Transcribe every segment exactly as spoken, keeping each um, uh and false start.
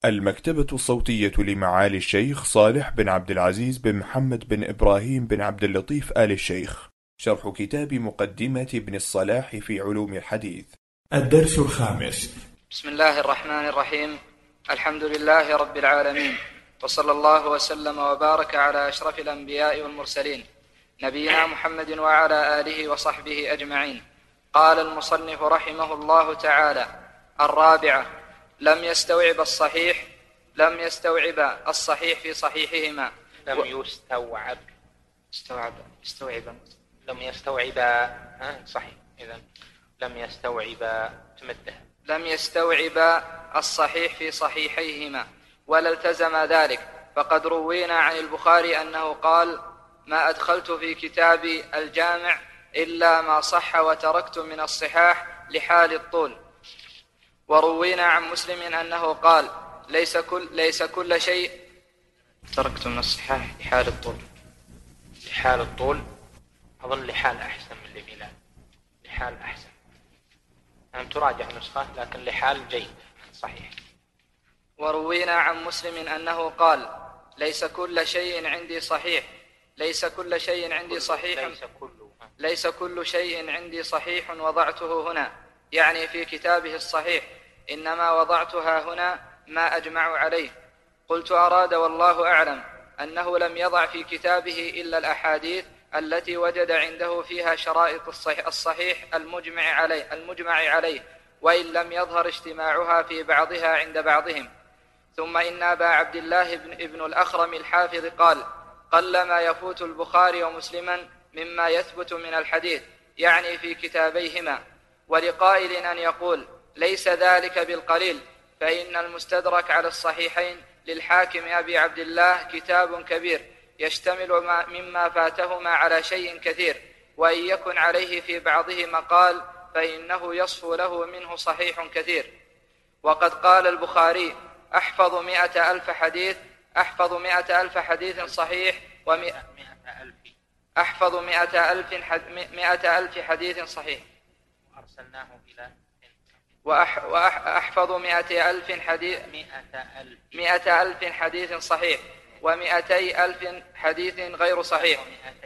المكتبة الصوتية لمعالي الشيخ صالح بن عبد العزيز بن محمد بن إبراهيم بن عبد اللطيف آل الشيخ. شرح كتاب مقدمة ابن الصلاح في علوم الحديث. الدرس الخامس. بسم الله الرحمن الرحيم. الحمد لله رب العالمين، وصلى الله وسلم وبارك على أشرف الأنبياء والمرسلين نبينا محمد وعلى آله وصحبه أجمعين. قال المصنف رحمه الله تعالى: الرابعة: لم يستوعب الصحيح لم يستوعب الصحيح في صحيحهما. لم يستوعب استوعب استوعب لم يستوعب صحيح. إذن لم يستوعب تمده لم يستوعب الصحيح في صحيحيهما ولا التزم ذلك، فقد روينا عن البخاري أنه قال: ما أدخلت في كتابي الجامع إلا ما صح وتركت من الصحاح لحال الطول. وروينا عن مسلم أنه قال: ليس كل, ليس كل شيء تركت من الصحاح لحال الطول. لحال الطول أظن لحال أحسن من لميلاد. لحال أحسن، أنا تراجع نسخة، لكن لحال جيد صحيح. وروينا عن مسلم أنه قال: ليس كل شيء عندي صحيح ليس كل شيء عندي صحيح ليس كل ليس كل شيء عندي صحيح وضعته هنا، يعني في كتابه الصحيح، إنما وضعتها هنا ما أجمع عليه. قلت: أراد والله أعلم أنه لم يضع في كتابه إلا الأحاديث التي وجد عنده فيها شرائط الصحيح المجمع عليه, المجمع عليه وإن لم يظهر اجتماعها في بعضها عند بعضهم. ثم إن أبا عبد الله بن, ابن الأخرم الحافظ قال: قلما يفوت البخاري ومسلما مما يثبت من الحديث، يعني في كتابيهما. ولقائل أن يقول: ليس ذلك بالقليل، فإن المستدرك على الصحيحين للحاكم أبي عبد الله كتاب كبير يشتمل مما فاتهما على شيء كثير، وإن يكن عليه في بعضه مقال فإنه يصفو له منه صحيح كثير. وقد قال البخاري: أحفظ مئة ألف حديث أحفظ مئة ألف حديث صحيح ومئة أحفظ مئة ألف مئة ألف حديث صحيح أرسلناه إلى وأح وأحفظ مئة ألف حديث مئة ألف حديث صحيح ومئتي ألف حديث غير صحيح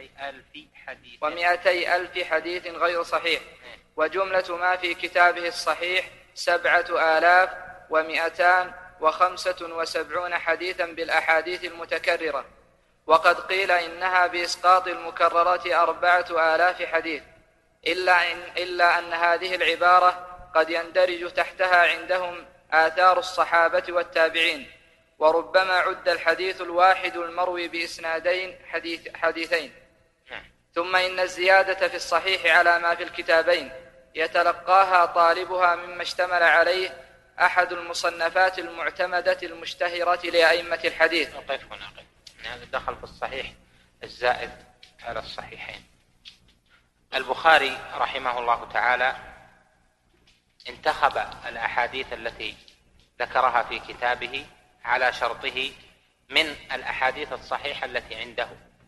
ومئتي ألف حديث غير صحيح وجملة ما في كتابه الصحيح سبعة آلاف ومئتان وخمسة وسبعون حديثا بالأحاديث المتكررة. وقد قيل إنها بإسقاط المكررات أربعة آلاف حديث، إلا, إن إلا أن هذه العبارة قد يندرج تحتها عندهم آثار الصحابة والتابعين، وربما عد الحديث الواحد المروي بإسنادين حديث حديثين. ثم إن الزيادة في الصحيح على ما في الكتابين يتلقاها طالبها مما اشتمل عليه أحد المصنفات المعتمدة المشتهرة لأئمة الحديث. نقف هنا، هذا دخل في الصحيح الزائد على الصحيحين. البخاري رحمه الله تعالى انتخب الأحاديث التي ذكرها في كتابه على شرطه من الأحاديث الصحيحة التي عنده،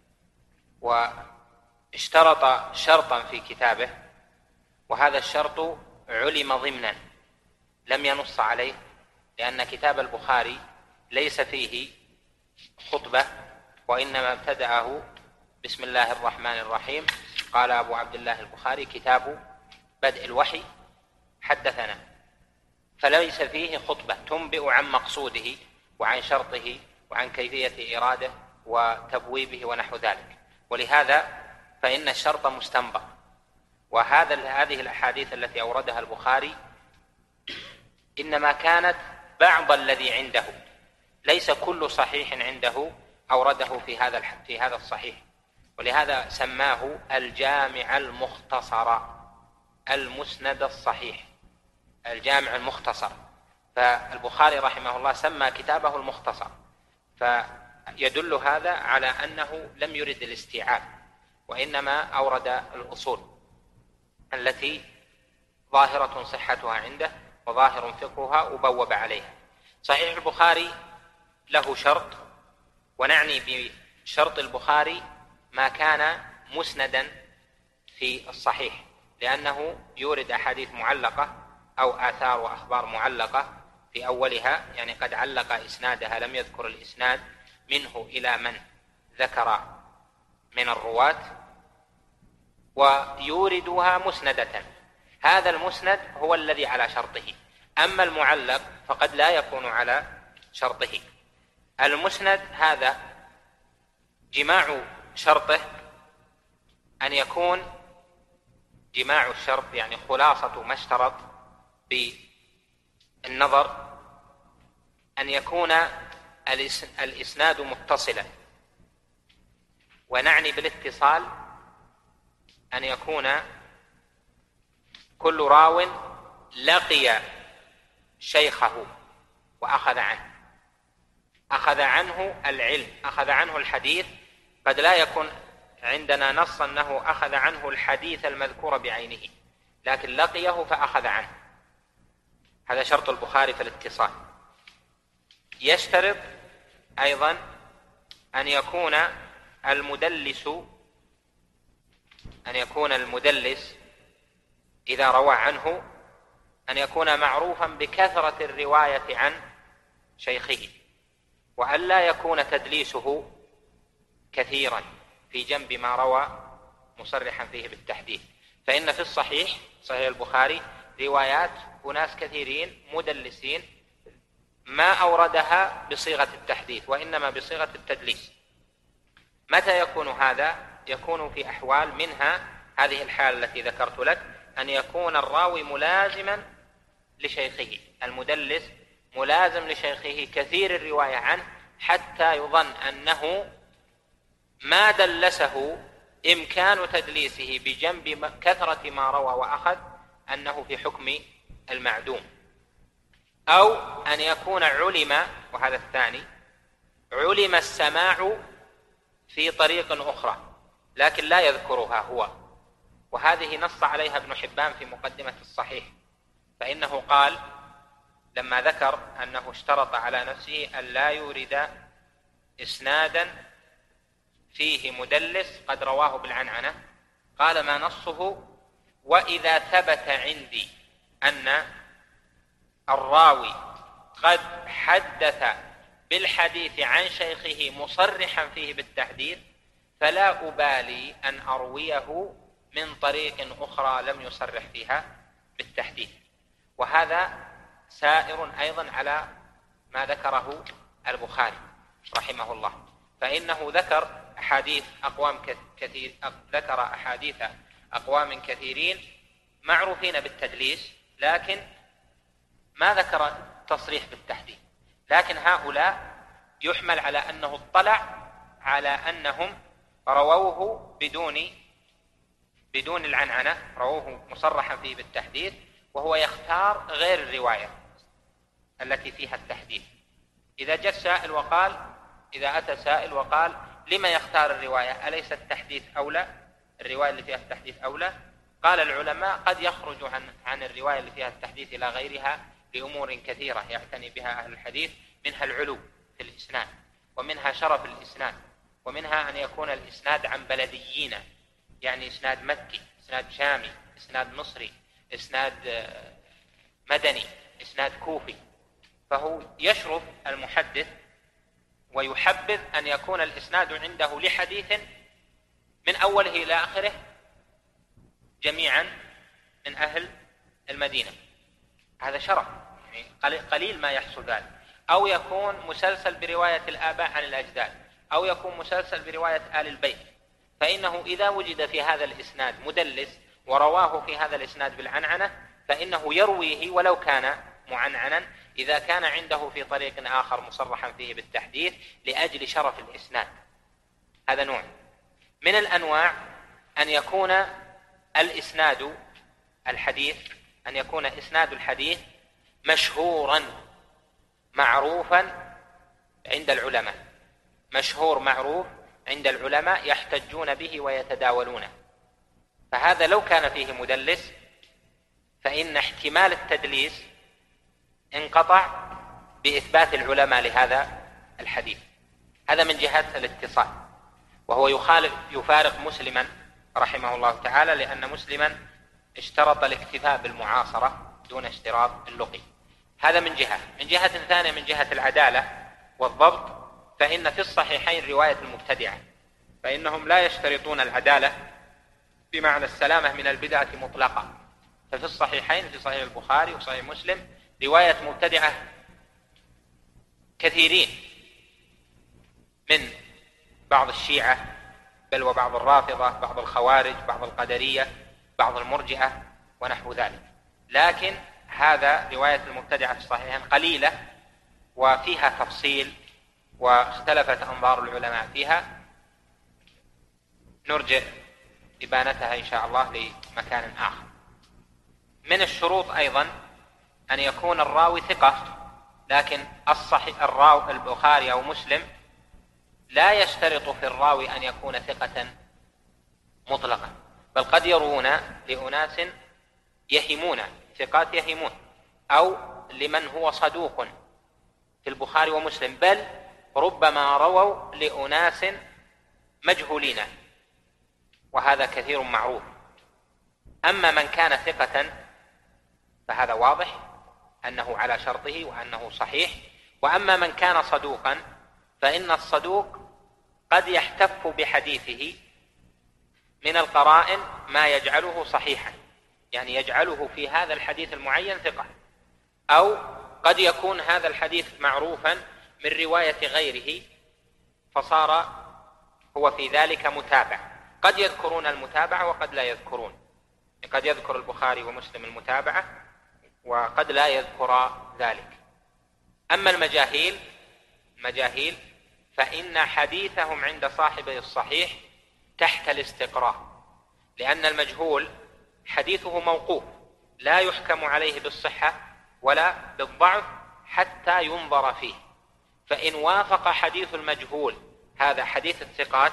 واشترط شرطا في كتابه، وهذا الشرط علم ضمنا لم ينص عليه، لأن كتاب البخاري ليس فيه خطبة، وإنما ابتدأه بسم الله الرحمن الرحيم. قال أبو عبد الله البخاري: كتاب بدء الوحي حدثنا، فليس فيه خطبة تنبئ عن مقصوده وعن شرطه وعن كيفية إراده وتبويبه ونحو ذلك. ولهذا فإن الشرط مستنبط. وهذا هذه الأحاديث التي أوردها البخاري إنما كانت بعض الذي عنده، ليس كل صحيح عنده أورده في هذا في هذا الصحيح. ولهذا سماه الجامع المختصر، المسند الصحيح، الجامع المختصر. فالبخاري رحمه الله سمى كتابه المختصر، فيدل هذا على أنه لم يرد الاستيعاب، وإنما أورد الأصول التي ظاهرة صحتها عنده وظاهر فقهها وبوب عليها. صحيح البخاري له شرط، ونعني بشرط البخاري ما كان مسندا في الصحيح، لأنه يورد أحاديث معلقة أو آثار وأخبار معلقة في أولها، يعني قد علق إسنادها لم يذكر الإسناد منه إلى من ذكر من الرواة، ويوردها مسندة. هذا المسند هو الذي على شرطه، أما المعلق فقد لا يكون على شرطه. المسند هذا جماع شرطه أن يكون جماع الشرط، يعني خلاصة ما اشترط بالنظر، أن يكون الإسناد متصلا. ونعني بالاتصال أن يكون كل راو لقي شيخه وأخذ عنه، أخذ عنه العلم، أخذ عنه الحديث. قد لا يكون عندنا نص أنه أخذ عنه الحديث المذكور بعينه، لكن لقيه فأخذ عنه. هذا شرط البخاري في الاتصال. يشترط أيضا أن يكون المدلس أن يكون المدلس إذا روى عنه أن يكون معروفا بكثرة الرواية عن شيخه، وأن لا يكون تدليسه كثيرا في جنب ما روى مصرحا فيه بالتحديث. فإن في الصحيح صحيح البخاري روايات أناس كثيرين مدلسين ما أوردها بصيغة التحديث وإنما بصيغة التدليس. متى يكون هذا؟ يكون في أحوال، منها هذه الحالة التي ذكرت لك، أن يكون الراوي ملازما لشيخه، المدلس ملازم لشيخه كثير الرواية عنه، حتى يظن أنه ما دلسه إمكان تدليسه بجنب كثرة ما روى وأخذ أنه في حكم المعدوم. أو أن يكون علم، وهذا الثاني، علم السماع في طريق أخرى لكن لا يذكرها هو، وهذه نص عليها ابن حبان في مقدمة الصحيح، فإنه قال لما ذكر أنه اشترط على نفسه أن لا يورد إسنادا فيه مدلس قد رواه بالعنعنة، قال ما نصه: وإذا ثبت عندي أن الراوي قد حدث بالحديث عن شيخه مصرحا فيه بالتحديث فلا أبالي أن أرويه من طريق أخرى لم يصرح فيها بالتحديث. وهذا سائر أيضا على ما ذكره البخاري رحمه الله، فإنه ذكر أحاديث أقوام كثير ذكر أحاديث أقوام كثيرين معروفين بالتدليس، لكن ما ذكر تصريح بالتحديث. لكن هؤلاء يحمل على أنه اطلع على أنهم رووه بدون بدون العنعنة، رووه مصرحا فيه بالتحديث، وهو يختار غير الرواية التي فيها التحديث. إذا جاء سائل وقال إذا أتى سائل وقال لما يختار الرواية؟ أليس التحديث أولى؟ الرواية اللي فيها التحديث أولى؟ قال العلماء قد يخرج عن عن الرواية اللي فيها التحديث إلى غيرها لأمور كثيرة يعتني بها أهل الحديث، منها العلو في الإسناد، ومنها شرف الإسناد، ومنها أن يكون الإسناد عن بلديين، يعني إسناد مكي، إسناد شامي، إسناد مصري، إسناد مدني، إسناد كوفي. فهو يشرف المحدث ويحبذ أن يكون الإسناد عنده لحديث من أوله إلى آخره جميعا من أهل المدينة. هذا شرف، يعني قليل ما يحصل ذلك. أو يكون مسلسل برواية الآباء عن الأجداد، أو يكون مسلسل برواية آل البيت. فإنه إذا وجد في هذا الإسناد مدلس ورواه في هذا الإسناد بالعنعنة فإنه يرويه ولو كان معنعنا إذا كان عنده في طريق آخر مصرحا فيه بالتحديث لأجل شرف الإسناد. هذا نوع من الأنواع. أن يكون الإسناد الحديث أن يكون إسناد الحديث مشهورا معروفا عند العلماء، مشهور معروف عند العلماء يحتجون به ويتداولونه. فهذا لو كان فيه مدلس فإن احتمال التدليس انقطع بإثبات العلماء لهذا الحديث. هذا من جهة الاتصال، وهو يخالف يفارق مسلما رحمه الله تعالى، لأن مسلما اشترط الاكتفاء بالمعاصرة دون اشتراط اللقي. هذا من جهة. من جهة ثانية من جهة العدالة والضبط، فإن في الصحيحين رواية المبتدعة، فإنهم لا يشترطون العدالة بمعنى السلامة من البدعة مطلقة. ففي الصحيحين في صحيح البخاري وصحيح مسلم رواية مبتدعة كثيرين من بعض الشيعة بل وبعض الرافضة، بعض الخوارج، بعض القدرية، بعض المرجئة ونحو ذلك. لكن هذا رواية المبتدعة في الصحيحين قليلة وفيها تفصيل واختلفت أنظار العلماء فيها، نرجع إبانتها إن شاء الله لمكان آخر. من الشروط أيضا أن يكون الراوي ثقة، لكن الصحيح الراوي البخاري أو مسلم لا يشترط في الراوي أن يكون ثقة مطلقا، بل قد يروون لأناس يهمون، ثقات يهمون، أو لمن هو صدوق في البخاري ومسلم، بل ربما رووا لأناس مجهولين، وهذا كثير معروف. أما من كان ثقة فهذا واضح أنه على شرطه وأنه صحيح. وأما من كان صدوقا فإن الصدوق قد يحتف بحديثه من القرائن ما يجعله صحيحا، يعني يجعله في هذا الحديث المعين ثقة، أو قد يكون هذا الحديث معروفا من رواية غيره فصار هو في ذلك متابع. قد يذكرون المتابعة وقد لا يذكرون، قد يذكر البخاري ومسلم المتابعة وقد لا يذكر ذلك. أما المجاهيل مجاهيل فإن حديثهم عند صاحبه الصحيح تحت الاستقراء، لأن المجهول حديثه موقوف لا يحكم عليه بالصحة ولا بالضعف حتى ينظر فيه، فإن وافق حديث المجهول هذا حديث الثقات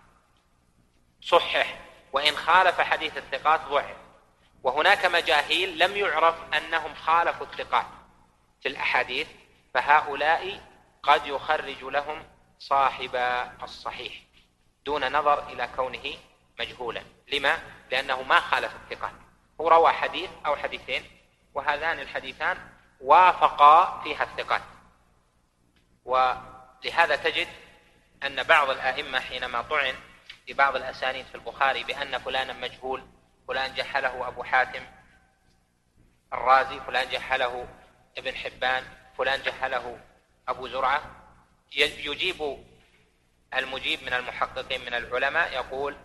صحح، وإن خالف حديث الثقات ضعف. وهناك مجاهيل لم يعرف أنهم خالفوا الثقات في الأحاديث، فهؤلاء قد يخرج لهم صاحب الصحيح دون نظر إلى كونه مجهولا. لما؟ لأنه ما خالف الثقات، هو روى حديث أو حديثين وهذان الحديثان وافقا فيها الثقات. ولهذا تجد أن بعض الآئمة حينما طعن ببعض الأسانيد في البخاري بأن فلانا مجهول، فلان جحله أبو حاتم الرازي، فلان جحله ابن حبان، فلان جحله أبو زرعة، يجيب المجيب من المحققين من العلماء يقول: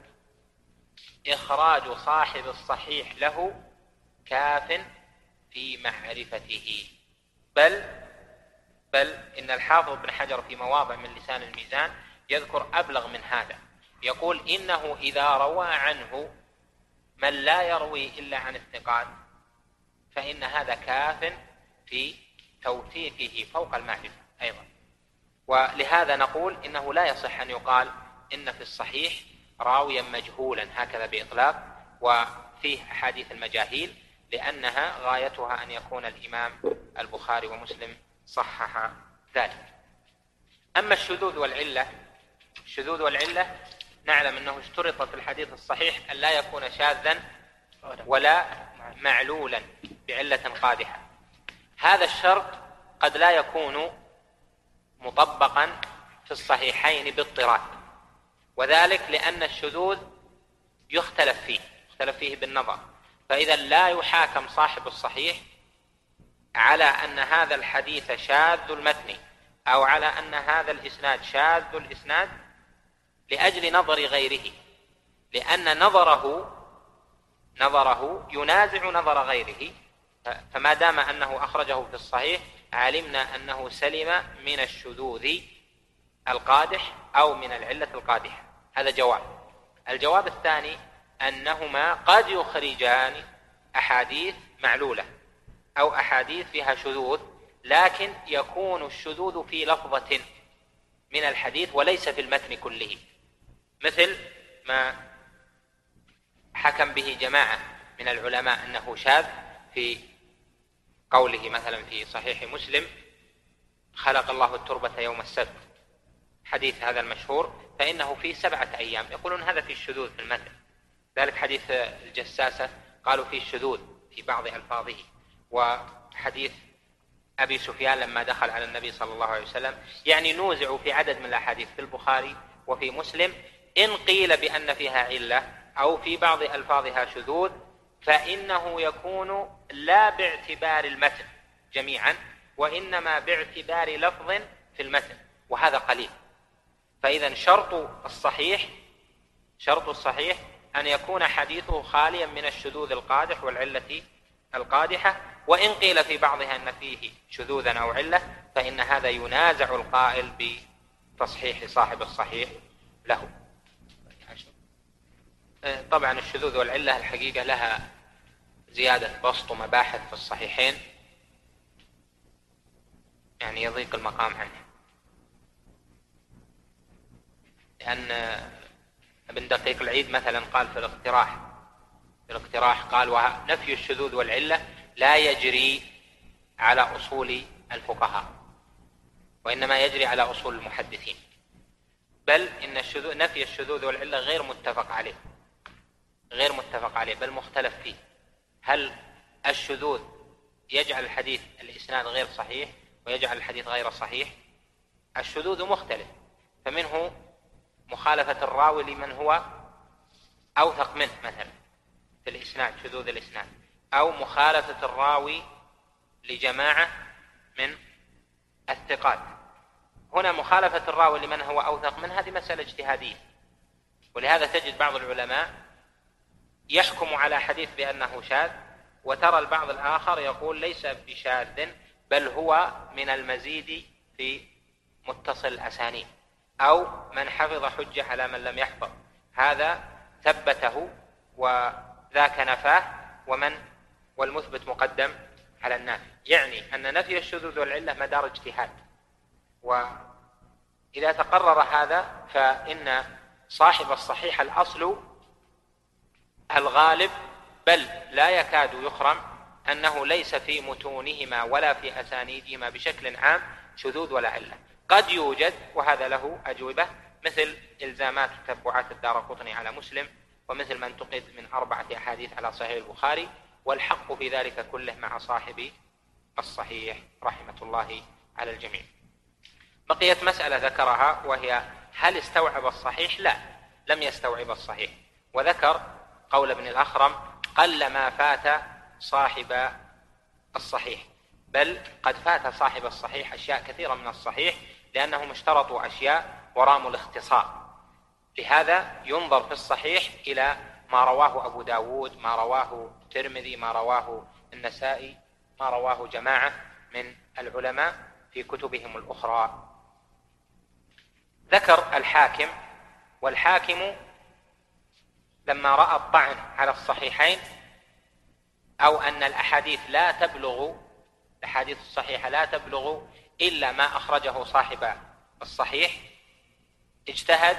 إخراج صاحب الصحيح له كاف في معرفته. بل بل إن الحافظ ابن حجر في مواضع من لسان الميزان يذكر أبلغ من هذا، يقول: إنه إذا روى عنه من لا يروي إلا عن الثقات فإن هذا كاف في توثيقه فوق المعرفة أيضا. ولهذا نقول إنه لا يصح أن يقال إن في الصحيح راويا مجهولا هكذا بإطلاق وفيه أحاديث المجاهيل، لأنها غايتها أن يكون الإمام البخاري ومسلم صحح ذلك. أما الشذوذ والعلة، الشذوذ والعلة نعلم أنه اشترط في الحديث الصحيح أن لا يكون شاذا ولا معلولا بعلة قادحة. هذا الشرط قد لا يكون مطبقا في الصحيحين باضطراد، وذلك لأن الشذوذ يختلف فيه يختلف فيه بالنظر، فإذا لا يحاكم صاحب الصحيح على أن هذا الحديث شاذ المتن أو على أن هذا الإسناد شاذ الإسناد لأجل نظر غيره، لأن نظره نظره ينازع نظر غيره. فما دام أنه أخرجه في الصحيح علمنا أنه سلم من الشذوذ القادح أو من العلة القادحة. هذا جواب. الجواب الثاني أنهما قد يخرجان أحاديث معلولة أو أحاديث فيها شذوذ، لكن يكون الشذوذ في لفظة من الحديث وليس في المتن كله، مثل ما حكم به جماعة من العلماء أنه شاذ في قوله مثلا في صحيح مسلم: خلق الله التربة يوم السبت، حديث هذا المشهور، فإنه في سبعة أيام، يقولون هذا في الشذوذ في المتن. ذلك حديث الجساسة قالوا فيه الشذوذ في بعض ألفاظه، وحديث أبي سفيان لما دخل على النبي صلى الله عليه وسلم، يعني نوزع في عدد من الأحاديث في البخاري وفي مسلم إن قيل بأن فيها علة أو في بعض ألفاظها شذوذ فإنه يكون لا باعتبار المتن جميعا وإنما باعتبار لفظ في المتن، وهذا قليل. فإذا شرط الصحيح شرط الصحيح أن يكون حديثه خاليا من الشذوذ القادح والعلة القادحة، وإن قيل في بعضها أن فيه شذوذا أو علة فإن هذا ينازع القائل بتصحيح صاحب الصحيح له. طبعا الشذوذ والعلة الحقيقة لها زيادة بسط ومباحث في الصحيحين، يعني يضيق المقام عنه، لأن ابن دقيق العيد مثلا قال في الاقتراح في الاقتراح قال ونفي الشذوذ والعلة لا يجري على أصول الفقهاء وإنما يجري على أصول المحدثين، بل إن الشذوذ نفي الشذوذ والعلة غير متفق عليه غير متفق عليه بل مختلف فيه. هل الشذوذ يجعل الحديث الإسناد غير صحيح ويجعل الحديث غير صحيح؟ الشذوذ مختلف، فمنه مخالفة الراوي لمن هو أوثق منه مثلا في الإسناد، شذوذ الإسناد، أو مخالفة الراوي لجماعة من الثقات. هنا مخالفة الراوي لمن هو أوثق منه هذه مسألة اجتهادية، ولهذا تجد بعض العلماء يحكم على حديث بأنه شاذ، وترى البعض الآخر يقول ليس بشاذ بل هو من المزيد في متصل الأسانيد، أو من حفظ حجة على من لم يحفظ، هذا ثبته وذاك نفاه، ومن والمثبت مقدم على النافي. يعني أن نفي الشذوذ والعلة مدار اجتهاد، وإذا تقرر هذا فإن صاحب الصحيح الأصل الغالب بل لا يكاد يخرم أنه ليس في متونهما ولا في أسانيدهما بشكل عام شذوذ ولا علة. قد يوجد، وهذا له أجوبة، مثل إلزامات وتتبعات الدارقطني على مسلم، ومثل ما انتقد من أربعة أحاديث على صحيح البخاري، والحق في ذلك كله مع صاحب الصحيح رحمة الله على الجميع. بقيت مسألة ذكرها وهي هل استوعب الصحيح؟ لا، لم يستوعب الصحيح، وذكر قول ابن الأخرم قل ما فات صاحب الصحيح، بل قد فات صاحب الصحيح أشياء كثيرة من الصحيح لأنهم اشترطوا أشياء وراموا الاختصار. لهذا ينظر في الصحيح إلى ما رواه أبو داود، ما رواه الترمذي، ما رواه النسائي، ما رواه جماعة من العلماء في كتبهم الأخرى. ذكر الحاكم، والحاكم لما رأى الطعن على الصحيحين أو أن الأحاديث لا تبلغ الأحاديث الصحيحة لا تبلغ إلا ما أخرجه صاحب الصحيح، اجتهد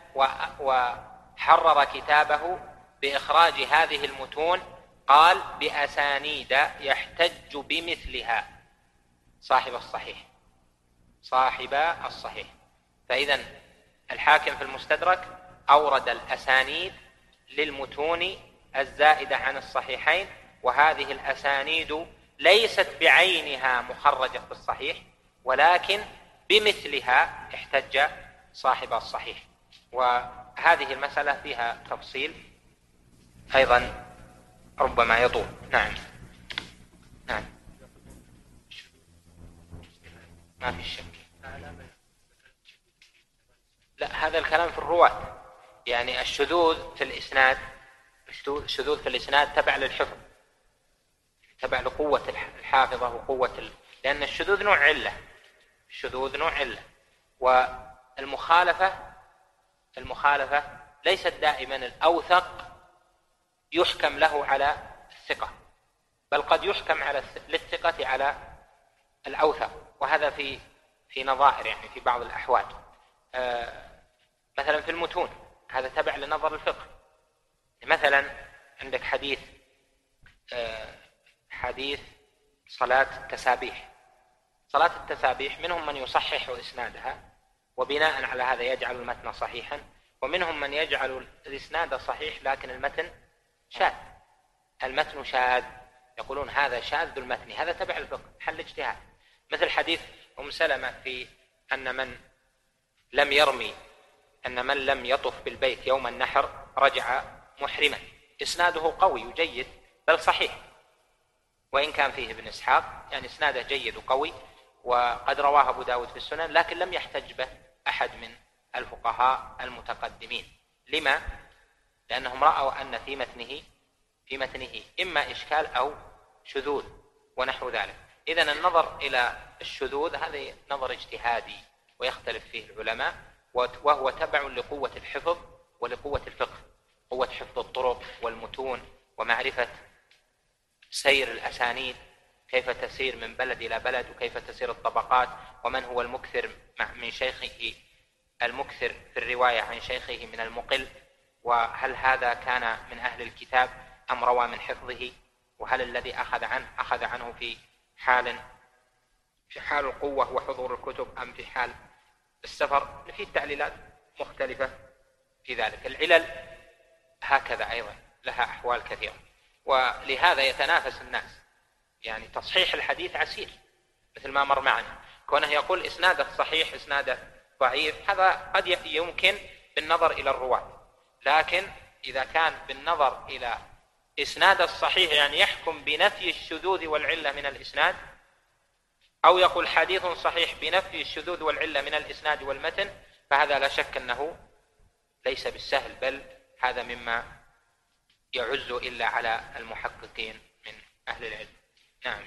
وحرر كتابه بإخراج هذه المتون، قال بأسانيد يحتج بمثلها صاحب الصحيح صاحب الصحيح فإذا الحاكم في المستدرك أورد الأسانيد للمتون الزائدة عن الصحيحين، وهذه الأسانيد ليست بعينها مخرجة في الصحيح ولكن بمثلها احتج صاحب الصحيح. وهذه المسألة فيها تفصيل أيضا ربما يطول. نعم نعم ما في شك. لا، هذا الكلام في الرواة، يعني الشذوذ في الإسناد الشذوذ في الإسناد تبع للحفظ، تبع لقوة الحافظة وقوة ال... لأن الشذوذ نوع علة الشذوذ نوع علة والمخالفة المخالفة ليست دائما الأوثق يحكم له على الثقة، بل قد يحكم على للثقة على الأوثق، وهذا في في نظائر، يعني في بعض الأحوال. آه مثلا في المتون هذا تبع لنظر الفقه. مثلا عندك حديث آه حديث صلاة التسابيح صلاة التسابيح منهم من يصحح إسنادها وبناء على هذا يجعل المتن صحيحا، ومنهم من يجعل الإسناد صحيح لكن المتن شاذ المتن شاذ يقولون هذا شاذ المتن، هذا تبع الفقه، حل اجتهاد. مثل حديث أم سلمة في أن من لم يرمي أن من لم يطف بالبيت يوم النحر رجع محرما، إسناده قوي جيد بل صحيح، وإن كان فيه ابن إسحاق، يعني إسناده جيد وقوي، وقد رواه أبو داود في السنن، لكن لم يحتج به أحد من الفقهاء المتقدمين. لما؟ لأنهم رأوا أن في متنه في متنه إما إشكال أو شذوذ ونحو ذلك. إذن النظر إلى الشذوذ هذا نظر اجتهادي ويختلف فيه العلماء، وهو تبع لقوة الحفظ ولقوة الفقه، قوة حفظ الطرق والمتون ومعرفة سير الأسانيد، كيف تسير من بلد إلى بلد، وكيف تسير الطبقات، ومن هو المكثر من شيخه المكثر في الرواية عن شيخه من المقل، وهل هذا كان من أهل الكتاب أم روى من حفظه، وهل الذي أخذ عنه أخذ عنه في حال في حال القوة وحضور الكتب أم في حال السفر. في تعليلات مختلفة في ذلك. العلل هكذا أيضا لها أحوال كثيرة، ولهذا يتنافس الناس. يعني تصحيح الحديث عسير مثل ما مر معنا، كونه يقول إسناده صحيح إسناده ضعيف، هذا قد يمكن بالنظر إلى الرواة، لكن إذا كان بالنظر إلى إسناد الصحيح يعني يحكم بنفي الشذوذ والعلة من الإسناد، أو يقول حديث صحيح بنفي الشذوذ والعلة من الإسناد والمتن، فهذا لا شك أنه ليس بالسهل، بل هذا مما يعز إلا على المحققين من أهل العلم. نعم.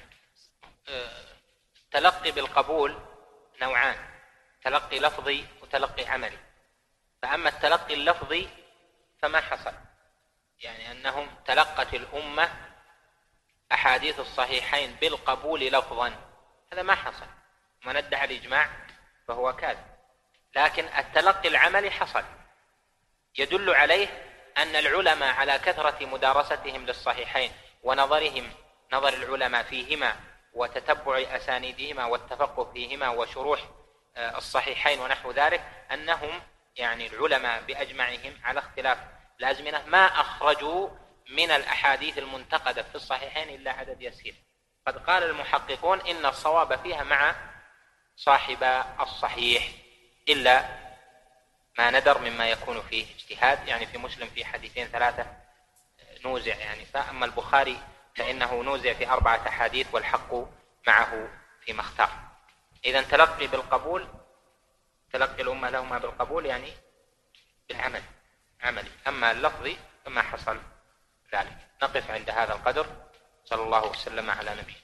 تلقي بالقبول نوعان، تلقي لفظي وتلقي عملي. فأما التلقي اللفظي فما حصل، يعني أنهم تلقت الأمة أحاديث الصحيحين بالقبول لفظا، هذا ما حصل، من ادعى الإجماع فهو كاذب. لكن التلقي العملي حصل، يدل عليه أن العلماء على كثرة مدارستهم للصحيحين ونظرهم نظر العلماء فيهما وتتبع أسانيدهما والتفقه فيهما وشروح الصحيحين ونحو ذلك، أنهم يعني العلماء بأجمعهم على اختلاف الأزمنة ما أخرجوا من الأحاديث المنتقدة في الصحيحين إلا عدد يسير. قد قال المحققون إن الصواب فيها مع صاحب الصحيح، إلا ما ندر مما يكون فيه اجتهاد، يعني في مسلم في حديثين ثلاثة نوزع يعني، فأما البخاري فإنه نوزع في أربعة أحاديث والحق معه فيما اختار. إذن تلقي بالقبول، تلقي الأمة لهما بالقبول يعني بالعمل عملي. أما اللفظي فما حصل ذلك. نقف عند هذا القدر. صلى الله وسلم على نبينا.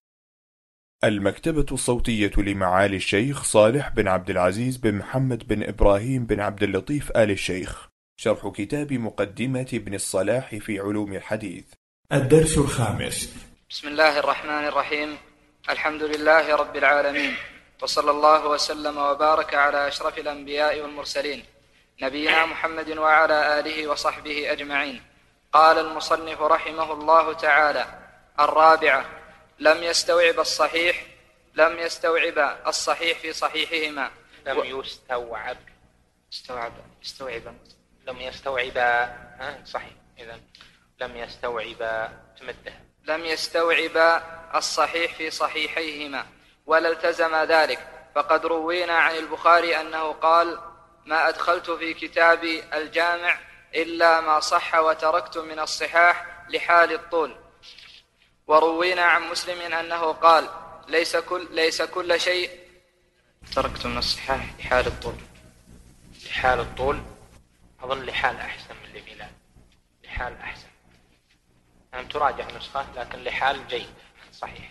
المكتبة الصوتية لمعالي الشيخ صالح بن عبد العزيز بن محمد بن إبراهيم بن عبد اللطيف آل الشيخ. شرح كتاب مقدمة ابن الصلاح في علوم الحديث. الدرس الخامس. بسم الله الرحمن الرحيم. الحمد لله رب العالمين، وصلى الله وسلم وبارك على أشرف الأنبياء والمرسلين نبينا محمد وعلى آله وصحبه أجمعين. قال المصنف رحمه الله تعالى: الرابعة، لم يستوعب الصحيح لم يستوعب الصحيح في صحيحهما. لم يستوعب استوعب استوعب لم يستوعب ها صحيح. إذن لم يستوعب تمده لم يستوعب الصحيح في صحيحيهما ولا التزم ذلك، فقد روينا عن البخاري أنه قال: ما أدخلت في كتابي الجامع إلا ما صح وتركت من الصحاح لحال الطول. وروينا عن مسلم أنه قال: ليس كل, ليس كل شيء تركت من الصحاح لحال الطول. لحال الطول أظن لحال أحسن من لميلاد، لحال أحسن. أنا تراجع نسخة، لكن لحال جيد صحيح.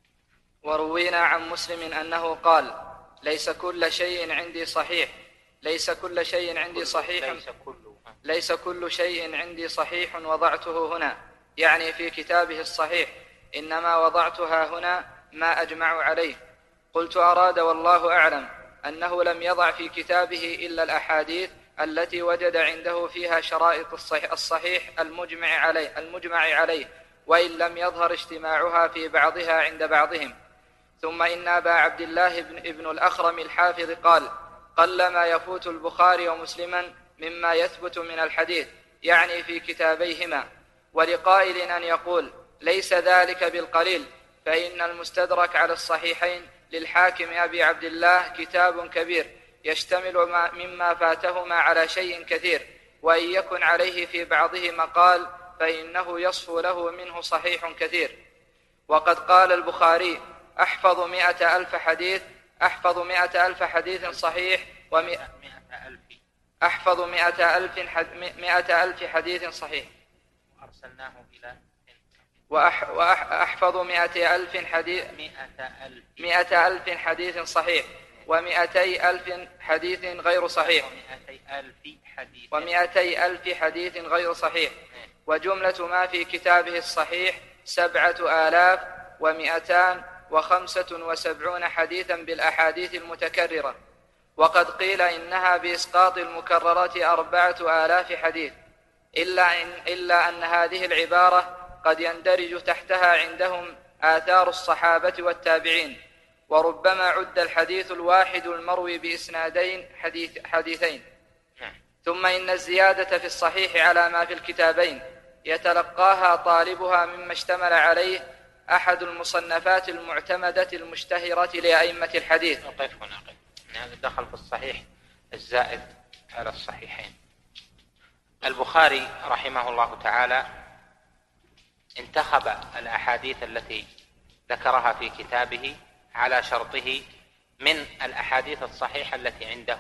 وروينا عن مسلم أنه قال: ليس كل شيء عندي صحيح ليس كل شيء عندي صحيح ليس كل ليس كل شيء عندي صحيح وضعته هنا، يعني في كتابه الصحيح، إنما وضعتها هنا ما أجمع عليه. قلت: أراد والله أعلم أنه لم يضع في كتابه إلا الأحاديث التي وجد عنده فيها شرائط الصحيح المجمع عليه, المجمع عليه وإن لم يظهر اجتماعها في بعضها عند بعضهم. ثم إن أبا عبد الله بن, ابن الأخرم الحافظ قال: قلما يفوت البخاري ومسلما مما يثبت من الحديث، يعني في كتابيهما. ولقائل أن يقول: ليس ذلك بالقليل، فإن المستدرك على الصحيحين للحاكم أبي عبد الله كتاب كبير يشتمل مما فاتهما على شيء كثير، وإن يكن عليه في بعضه مقال فإنه يصفو له منه صحيح كثير. وقد قال البخاري: أحفظ مئة ألف حديث أحفظ مئة ألف حديث صحيح ومئة أحفظ مئة ألف مئة ألف حديث صحيح أرسلناه إلى وأح وأحفظ مئة ألف حديث مئة ألف حديث صحيح ومئتي ألف حديث غير صحيح ومئتي ألف حديث غير صحيح وجملة ما في كتابه الصحيح سبعة آلاف ومئتان وخمسة وسبعون حديثا بالأحاديث المتكررة. وقد قيل إنها بإسقاط المكررات أربعة آلاف حديث، إلا, إن إلا أن هذه العبارة قد يندرج تحتها عندهم آثار الصحابة والتابعين، وربما عد الحديث الواحد المروي بإسنادين حديث حديثين. ثم إن الزيادة في الصحيح على ما في الكتابين يتلقاها طالبها مما اشتمل عليه أحد المصنفات المعتمدة المشتهرة لأئمة الحديث. نقف هنا. هذا دخل في الصحيح الزائد على الصحيحين. البخاري رحمه الله تعالى انتخب الأحاديث التي ذكرها في كتابه على شرطه من الأحاديث الصحيحة التي عنده،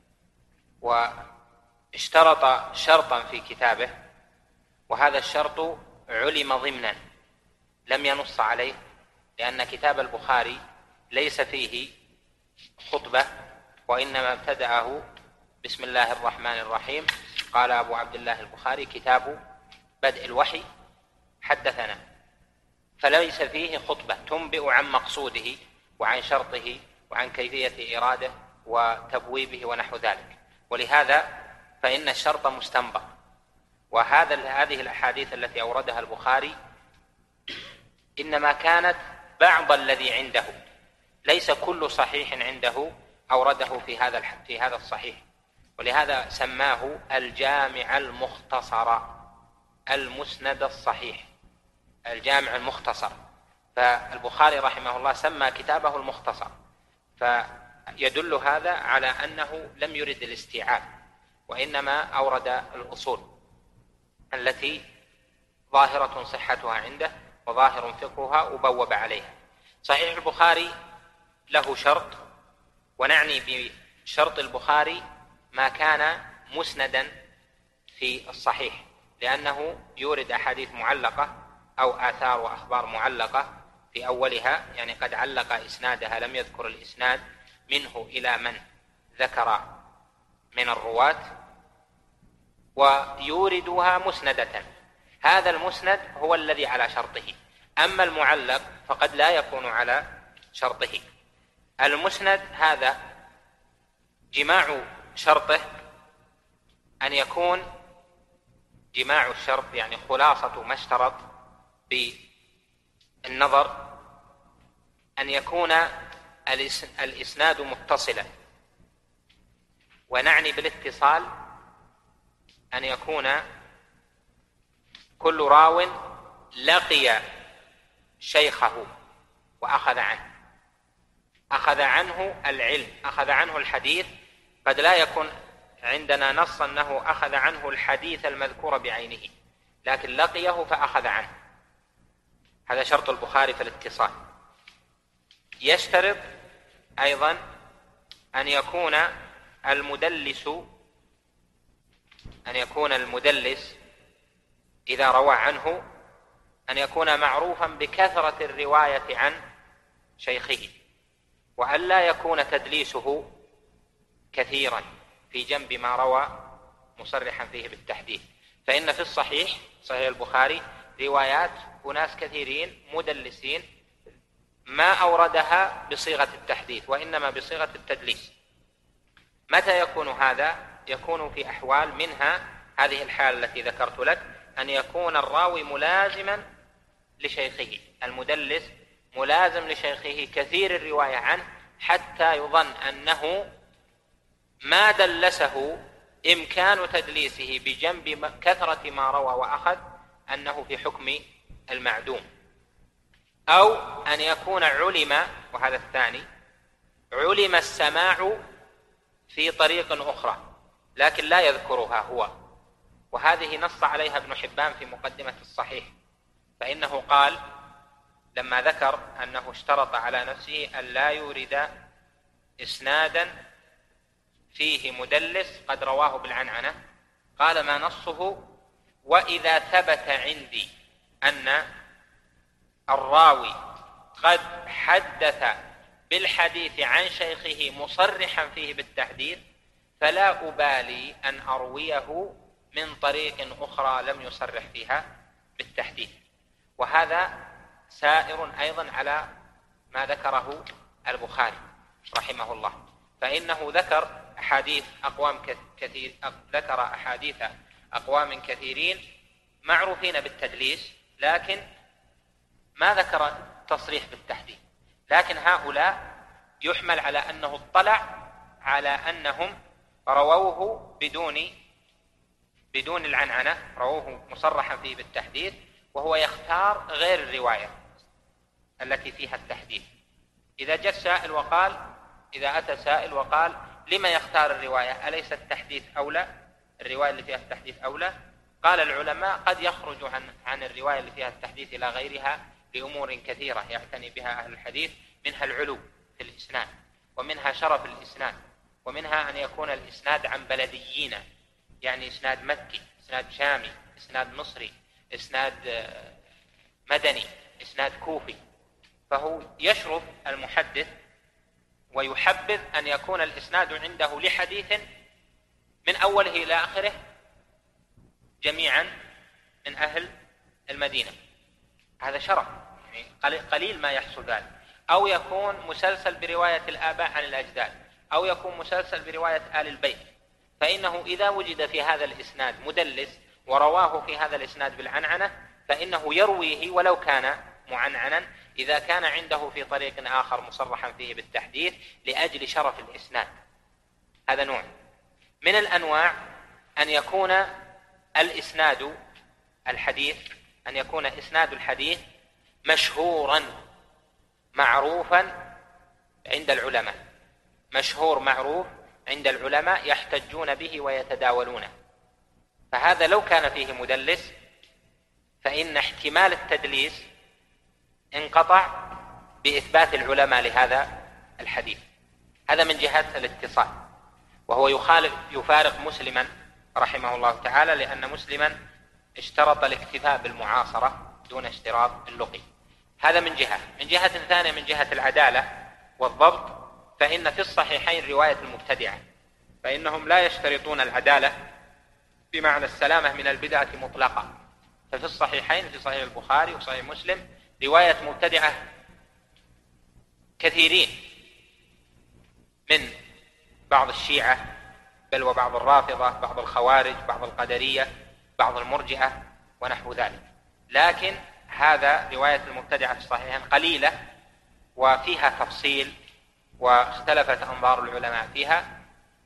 واشترط شرطا في كتابه، وهذا الشرط علم ضمنا لم ينص عليه، لأن كتاب البخاري ليس فيه خطبة، وإنما ابتدأه بسم الله الرحمن الرحيم. قال أبو عبد الله البخاري: كتاب بدء الوحي حدثنا، فليس فيه خطبة تنبئ عن مقصوده وعن شرطه وعن كيفية إراده وتبويبه ونحو ذلك. ولهذا فإن الشرط مستنبط. وهذا هذه الأحاديث التي أوردها البخاري إنما كانت بعض الذي عنده، ليس كل صحيح عنده أورده في هذا في هذا الصحيح. ولهذا سماه الجامع المختصر، المسند الصحيح، الجامع المختصر. فالبخاري رحمه الله سمى كتابه المختصر، فيدل هذا على أنه لم يرد الاستيعاب، وإنما أورد الأصول التي ظاهرة صحتها عنده وظاهر فقهها وبوب عليها. صحيح البخاري له شرط، ونعني بشرط البخاري ما كان مسندا في الصحيح، لأنه يورد أحاديث معلقة أو آثار وأخبار معلقة في أولها، يعني قد علق إسنادها لم يذكر الإسناد منه إلى من ذكر من الرواة، ويوردها مسندة. هذا المسند هو الذي على شرطه، أما المعلق فقد لا يكون على شرطه. المسند هذا جماع شرطه أن يكون جماع الشرط، يعني خلاصة ما اشترط بالنظر، أن يكون الإسناد متصلا. ونعني بالاتصال أن يكون كل راو لقي شيخه وأخذ عنه أخذ عنه العلم، أخذ عنه الحديث. قد لا يكون عندنا نص أنه أخذ عنه الحديث المذكور بعينه، لكن لقيه فأخذ عنه. هذا شرط البخاري في الاتصال. يشترط أيضا أن يكون المدلس أن يكون المدلس إذا روى عنه أن يكون معروفا بكثرة الرواية عن شيخه، وأن لا يكون تدليسه كثيرا في جنب ما روى مصرحا فيه بالتحديث. فإن في الصحيح صحيح البخاري روايات أناس كثيرين مدلسين ما أوردها بصيغة التحديث، وإنما بصيغة التدليس. متى يكون هذا؟ يكون في أحوال، منها هذه الحالة التي ذكرت لك، أن يكون الراوي ملازما لشيخه، المدلس ملازم لشيخه كثير الرواية عنه، حتى يظن أنه ما دلسه إمكان تدليسه بجنب كثرة ما روى وأخذ أنه في حكم المعدوم. أو أن يكون علم، وهذا الثاني، علم السماع في طريق أخرى لكن لا يذكرها هو، وهذه نص عليها ابن حبان في مقدمة الصحيح، فإنه قال لما ذكر أنه اشترط على نفسه أن لا يورد إسنادا فيه مدلس قد رواه بالعنعنة، قال ما نصه: وإذا ثبت عندي أن الراوي قد حدث بالحديث عن شيخه مصرحا فيه بالتحديث فلا أبالي أن أرويه من طريق أخرى لم يصرح فيها بالتحديث. وهذا سائر أيضا على ما ذكره البخاري رحمه الله، فإنه ذكر أحاديث أقوام كثير ذكر أحاديث أقوام كثيرين معروفين بالتدليس لكن ما ذكر تصريح بالتحديث، لكن هؤلاء يحمل على أنه اطلع على أنهم رووه بدون بدون العنعنة، رووه مصرحا فيه بالتحديث، وهو يختار غير الرواية التي فيها التحديث. إذا جاء سائل وقال إذا أتى سائل وقال لما يختار الرواية؟ أليس التحديث أولى؟ الرواية اللي فيها التحديث أولى؟ قال العلماء قد يخرج عن عن الرواية اللي فيها التحديث إلى غيرها لأمور كثيرة يعتني بها أهل الحديث، منها العلو في الإسناد، ومنها شرف الإسناد، ومنها أن يكون الإسناد عن بلديين، يعني إسناد مكي، إسناد شامي، إسناد مصري، إسناد مدني، إسناد كوفي، فهو يشرف المحدث ويحبذ أن يكون الإسناد عنده لحديث من أوله إلى آخره جميعا من أهل المدينة. هذا شرف، يعني قليل ما يحصل ذلك. أو يكون مسلسل برواية الآباء عن الأجداد، أو يكون مسلسل برواية آل البيت، فإنه إذا وجد في هذا الإسناد مدلس ورواه في هذا الإسناد بالعنعنة فإنه يرويه ولو كان معنعنا إذا كان عنده في طريق آخر مصرحا فيه بالتحديث لأجل شرف الإسناد. هذا نوع من الأنواع. أن يكون الإسناد الحديث أن يكون إسناد الحديث مشهورا معروفا عند العلماء، مشهور معروف عند العلماء يحتجون به ويتداولونه، فهذا لو كان فيه مدلس فإن احتمال التدليس انقطع بإثبات العلماء لهذا الحديث. هذا من جهة الاتصال، وهو يخالف يفارق مسلما رحمه الله تعالى، لأن مسلما اشترط الاكتفاء بالمعاصرة دون اشتراط اللقي. هذا من جهة. من جهة ثانية من جهة العدالة والضبط، فإن في الصحيحين رواية المبتدعة، فإنهم لا يشترطون العدالة بمعنى السلامة من البدعة مطلقة. ففي الصحيحين في صحيح البخاري وصحيح مسلم رواية مبتدعة كثيرين من بعض الشيعة بل وبعض الرافضة، بعض الخوارج، بعض القدرية، بعض المرجئة ونحو ذلك، لكن هذا رواية المبتدعة في الصحيحين قليلة وفيها تفصيل واختلفت أنظار العلماء فيها،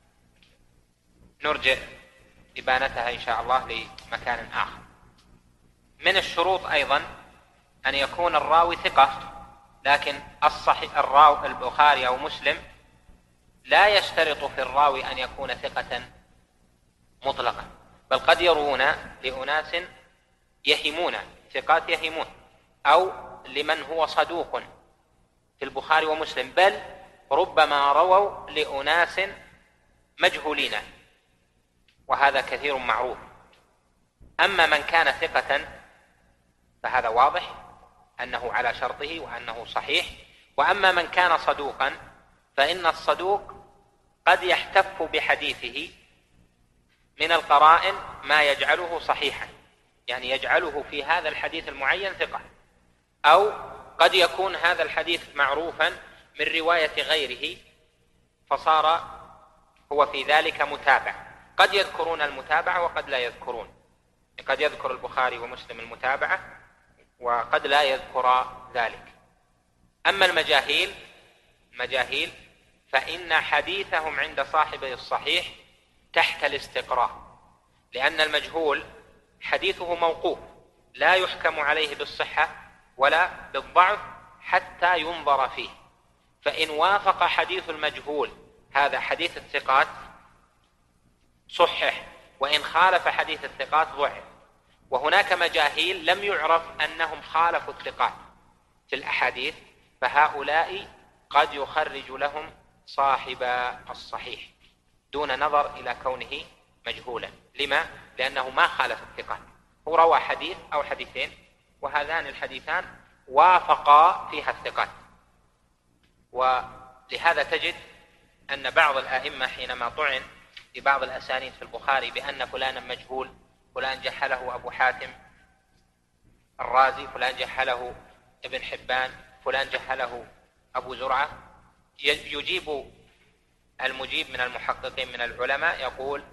نرجع إبانتها إن شاء الله لمكان آخر. من الشروط أيضا أن يكون الراوي ثقة، لكن الصحيح الراوي البخاري أو مسلم لا يشترط في الراوي أن يكون ثقة مطلقا، بل قد يروون لأناس يهمون، ثقات يهمون، أو لمن هو صدوق في البخاري ومسلم، بل ربما رووا لأناس مجهولين، وهذا كثير معروف. أما من كان ثقة فهذا واضح أنه على شرطه وأنه صحيح. وأما من كان صدوقا فإن الصدوق قد يحتف بحديثه من القرائن ما يجعله صحيحا، يعني يجعله في هذا الحديث المعين ثقة، أو قد يكون هذا الحديث معروفا من رواية غيره فصار هو في ذلك متابع. قد يذكرون المتابعة وقد لا يذكرون، قد يذكر البخاري ومسلم المتابعة وقد لا يذكر ذلك. أما المجاهيل مجاهيل فإن حديثهم عند صاحبي الصحيح تحت الاستقراء، لأن المجهول حديثه موقوف لا يحكم عليه بالصحة ولا بالضعف حتى ينظر فيه، فإن وافق حديث المجهول هذا حديث الثقات صحح، وإن خالف حديث الثقات ضعف. وهناك مجاهيل لم يعرف أنهم خالفوا الثقات في الأحاديث، فهؤلاء قد يخرج لهم صاحب الصحيح دون نظر إلى كونه مجهولا. لما؟ لأنه ما خالف الثقات، هو روى حديث أو حديثين، وهذان الحديثان وافقا فيها الثقات. ولهذا تجد أن بعض الآئمة حينما طعن ببعض الأسانيد في البخاري بأن فلانا مجهول، فلان جحله أبو حاتم الرازي، فلان جحله ابن حبان، فلان جحله أبو زرعة، يجيب المجيب من المحققين من العلماء يقول: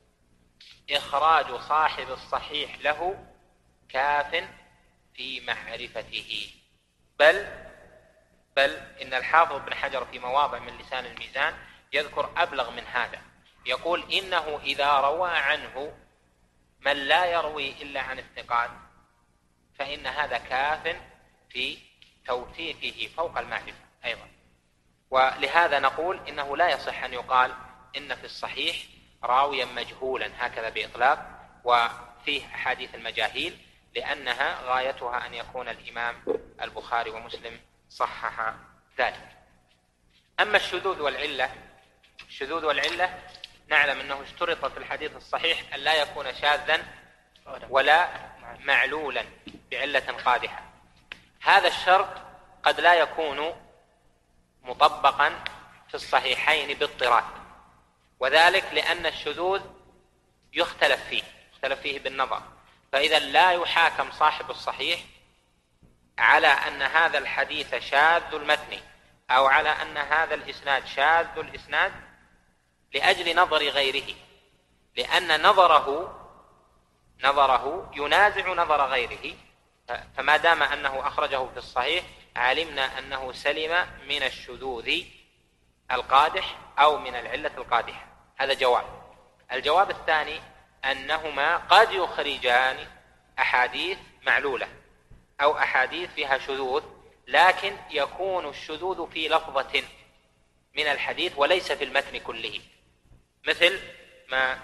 إخراج صاحب الصحيح له كاف في معرفته. بل بل إن الحافظ بن حجر في مواضع من لسان الميزان يذكر أبلغ من هذا، يقول: إنه إذا روى عنه من لا يروي إلا عن الثقات فإن هذا كاف في توثيقه فوق المعرفة أيضا. ولهذا نقول إنه لا يصح أن يقال إن في الصحيح راويا مجهولا هكذا بإطلاق وفيه أحاديث المجاهيل، لأنها غايتها أن يكون الإمام البخاري ومسلم صحح ذلك. أما الشذوذ والعلة، الشذوذ والعلة نعلم أنه اشترط في الحديث الصحيح أن لا يكون شاذا ولا معلولا بعلة قادحة. هذا الشرط قد لا يكون مطبقا في الصحيحين باضطراد، وذلك لأن الشذوذ يختلف فيه يختلف فيه بالنظر. فإذا لا يحاكم صاحب الصحيح على أن هذا الحديث شاذ المتن أو على أن هذا الإسناد شاذ الإسناد لأجل نظر غيره، لأن نظره نظره ينازع نظر غيره. فما دام أنه أخرجه في الصحيح علمنا أنه سلم من الشذوذ القادح أو من العلة القادحة. هذا جواب. الجواب الثاني أنهما قد يخرجان أحاديث معلولة أو أحاديث فيها شذوذ، لكن يكون الشذوذ في لفظة من الحديث وليس في المتن كله، مثل ما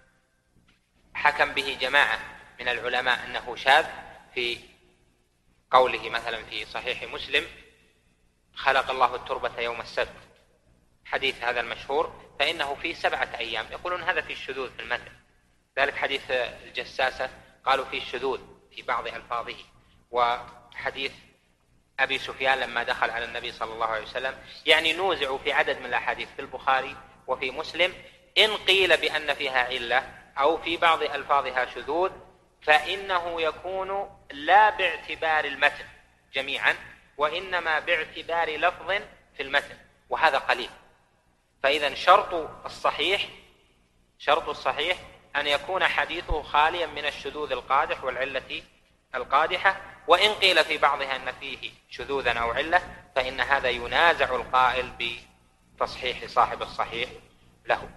حكم به جماعة من العلماء أنه شاذ في قوله مثلا في صحيح مسلم: خلق الله التربة يوم السبت، حديث هذا المشهور، فإنه في سبعة أيام، يقولون هذا في الشذوذ في المتن. ذلك حديث الجساسة قالوا فيه الشذوذ في بعض ألفاظه. وحديث أبي سفيان لما دخل على النبي صلى الله عليه وسلم، يعني نوزع في عدد من الأحاديث في البخاري وفي مسلم إن قيل بأن فيها علة أو في بعض ألفاظها شذوذ فإنه يكون لا باعتبار المتن جميعا، وإنما باعتبار لفظ في المتن، وهذا قليل. فإذا شرط الصحيح شرط الصحيح أن يكون حديثه خاليا من الشذوذ القادح والعلة القادحة، وإن قيل في بعضها أن فيه شذوذا أو علة فإن هذا ينازع القائل بتصحيح صاحب الصحيح له.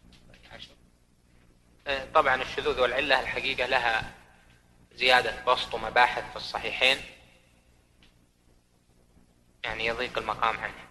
طبعا الشذوذ والعلة الحقيقة لها زيادة بسط ومباحث في الصحيحين، يعني يضيق المقام عنه،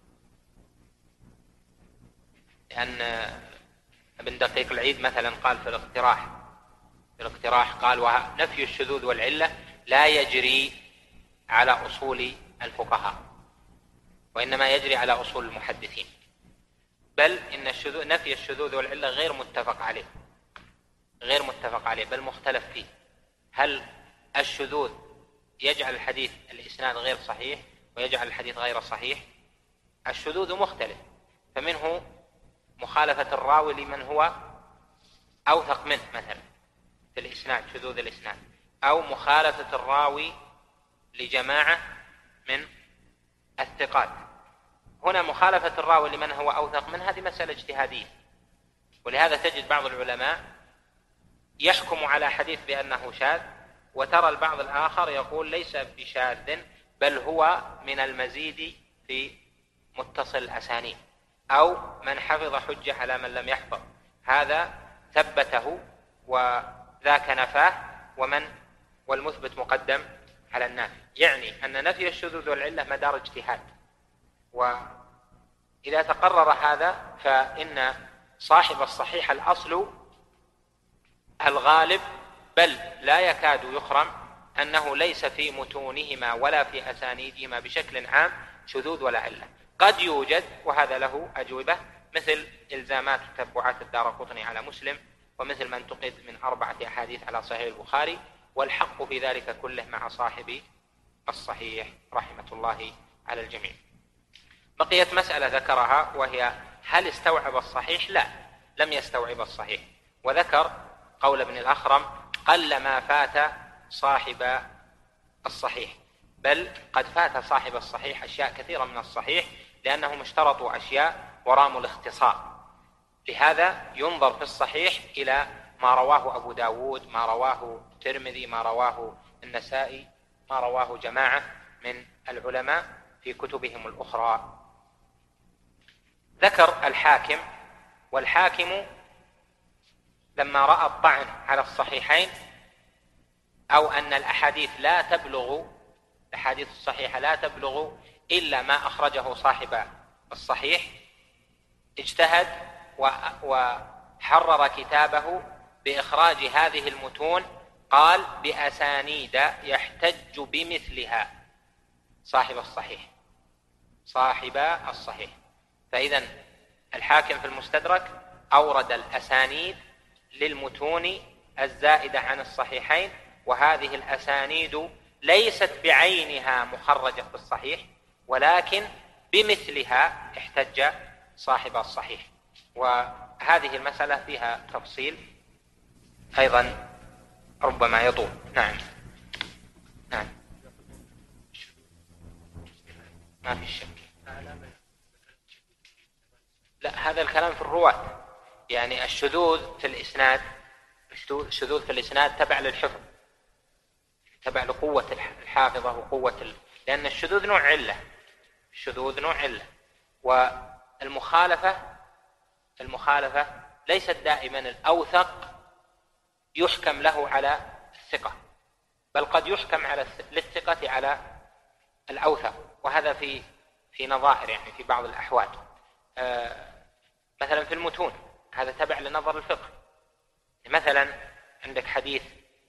لأن ابن دقيق العيد مثلا قال في الاقتراح في الاقتراح قال: ونفي الشذوذ والعلة لا يجري على أصول الفقهاء، وإنما يجري على أصول المحدثين، بل إن الشذوذ نفي الشذوذ والعلة غير متفق عليه غير متفق عليه بل مختلف فيه. هل الشذوذ يجعل الحديث الإسناد غير صحيح ويجعل الحديث غير صحيح؟ الشذوذ مختلف، فمنه مخالفة الراوي لمن هو أوثق منه مثلا في الإسناد، شذوذ الإسناد، أو مخالفة الراوي لجماعة من الثقات. هنا مخالفة الراوي لمن هو أوثق منه هذه مسألة اجتهادية، ولهذا تجد بعض العلماء يحكم على حديث بأنه شاذ، وترى البعض الآخر يقول ليس بشاذ بل هو من المزيد في متصل الأسانيد، أو من حفظ حجة على من لم يحفظ، هذا ثبته وذاك نفاه، ومن والمثبت مقدم على النافي. يعني أن نفي الشذوذ والعلة مدار اجتهاد، وإذا تقرر هذا فإن صاحب الصحيح الأصل الغالب بل لا يكاد يخرم أنه ليس في متونهما ولا في أسانيدهما بشكل عام شذوذ ولا علة. قد يوجد، وهذا له أجوبة، مثل إلزامات وتتبعات الدارقطني على مسلم، ومثل ما انتقد من أربعة أحاديث على صحيح البخاري، والحق في ذلك كله مع صاحب الصحيح رحمة الله على الجميع. بقيت مسألة ذكرها وهي هل استوعب الصحيح؟ لا، لم يستوعب الصحيح، وذكر قول ابن الأخرم قل ما فات صاحب الصحيح، بل قد فات صاحب الصحيح أشياء كثيرة من الصحيح لأنهم اشترطوا أشياء وراموا الاختصار. لهذا ينظر في الصحيح إلى ما رواه أبو داود، ما رواه الترمذي، ما رواه النسائي، ما رواه جماعة من العلماء في كتبهم الأخرى. ذكر الحاكم، والحاكم لما رأى الطعن على الصحيحين أو أن الأحاديث لا تبلغ الأحاديث الصحيحة لا تبلغ إلا ما أخرجه صاحب الصحيح، اجتهد وحرر كتابه بإخراج هذه المتون، قال بأسانيد يحتج بمثلها صاحب الصحيح صاحب الصحيح. فإذن الحاكم في المستدرك أورد الأسانيد للمتون الزائدة عن الصحيحين، وهذه الأسانيد ليست بعينها مخرجة في الصحيح، ولكن بمثلها احتج صاحب الصحيح. وهذه المسألة فيها تفصيل أيضا ربما يطول. نعم نعم ما في شك. لا، هذا الكلام في الرواة، يعني الشذوذ في الإسناد، الشذوذ في الإسناد تبع للحفظ، تبع لقوة الحافظة وقوة ال... لأن الشذوذ نوع علة، الشذوذ نوع علة، والمخالفة المخالفة ليست دائما الأوثق يحكم له على الثقة، بل قد يحكم على للثقة على الأوثق، وهذا في في نظائر، يعني في بعض الأحوال. آه مثلا في المتون هذا تبع لنظر الفقه. مثلا عندك حديث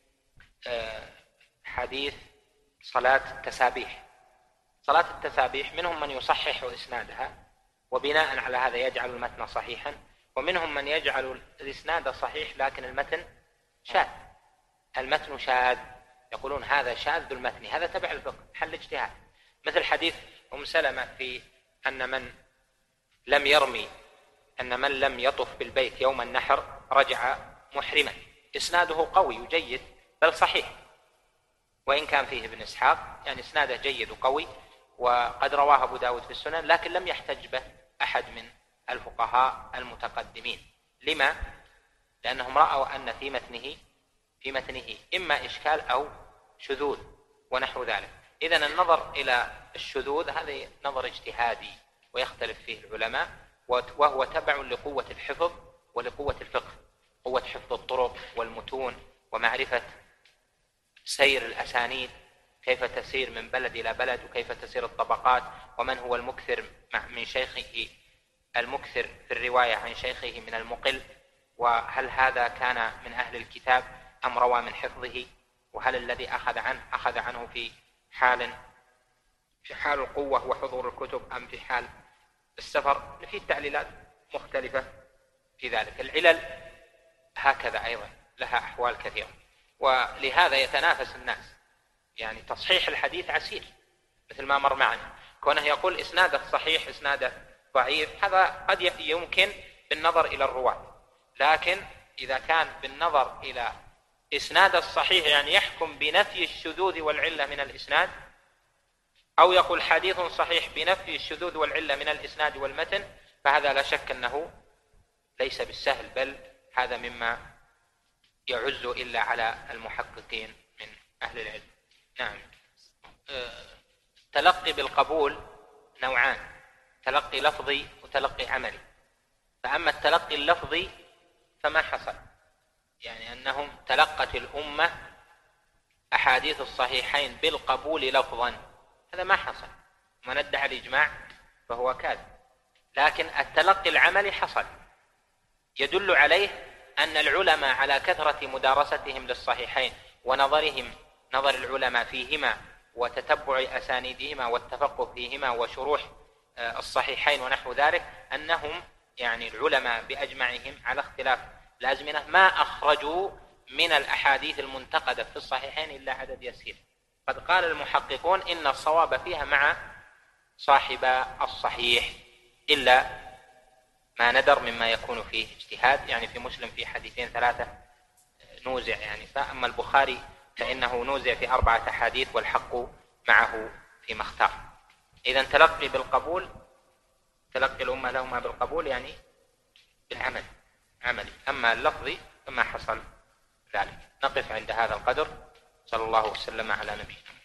آه حديث صلاة التسابيح، صلاة التسابيح منهم من يصحح إسنادها وبناء على هذا يجعل المتن صحيحا، ومنهم من يجعل الإسناد صحيح لكن المتن شاذ، المتن شاذ، يقولون هذا شاذ المتن، هذا تبع الفقه حل اجتهاد. مثل حديث أم سلمة في أن من لم يرمي أن من لم يطف بالبيت يوم النحر رجع محرما، إسناده قوي جيد بل صحيح، وإن كان فيه ابن إسحاق، يعني إسناده جيد وقوي، وقد رواه أبو داود في السنن، لكن لم يحتج به أحد من الفقهاء المتقدمين. لما؟ لأنهم رأوا أن في متنه في متنه إما إشكال أو شذوذ ونحو ذلك. إذن النظر إلى الشذوذ هذا نظر اجتهادي ويختلف فيه العلماء، وهو تبع لقوة الحفظ ولقوة الفقه، قوة حفظ الطرق والمتون ومعرفة سير الأسانيد، كيف تسير من بلد إلى بلد، وكيف تسير الطبقات، ومن هو المكثر من شيخه، المكثر في الرواية عن شيخه من المقل، وهل هذا كان من أهل الكتاب أم روى من حفظه، وهل الذي أخذ عنه أخذ عنه في حال في حال القوة وحضور الكتب أم في حال السفر. في تعليلات مختلفة في ذلك. العلل هكذا أيضا لها أحوال كثيرة، ولهذا يتنافس الناس، يعني تصحيح الحديث عسير مثل ما مر معنا، كونه يقول إسناده صحيح إسناده ضعيف، هذا قد يمكن بالنظر إلى الرواة، لكن إذا كان بالنظر إلى إسناد الصحيح يعني يحكم بنفي الشذوذ والعلة من الإسناد، أو يقول حديث صحيح بنفي الشذوذ والعلة من الإسناد والمتن، فهذا لا شك أنه ليس بالسهل، بل هذا مما يعز إلا على المحققين من أهل العلم. نعم. تلقي بالقبول نوعان، تلقي لفظي وتلقي عملي. فأما التلقي اللفظي فما حصل، يعني أنهم تلقت الأمة أحاديث الصحيحين بالقبول لفظا، هذا ما حصل. من ادعى الإجماع فهو كاذب. لكن التلقي العملي حصل، يدل عليه أن العلماء على كثرة مدارستهم للصحيحين ونظرهم نظر العلماء فيهما وتتبع أسانيدهما والتفقه فيهما وشروح الصحيحين ونحو ذلك، أنهم يعني العلماء بأجمعهم على اختلاف الأزمنة ما أخرجوا من الأحاديث المنتقدة في الصحيحين إلا عدد يسير. قد قال المحققون إن الصواب فيها مع صاحب الصحيح إلا ما ندر مما يكون فيه اجتهاد، يعني في مسلم في حديثين ثلاثة نوزع يعني، فأما البخاري فإنه نوزع في أربعة أحاديث والحق معه فيما اختار. إذن تلقي بالقبول، تلقي الأمة لهما بالقبول يعني بالعمل عملي، أما اللفظي فما حصل ذلك. نقف عند هذا القدر. صلى الله وسلم على نبينا.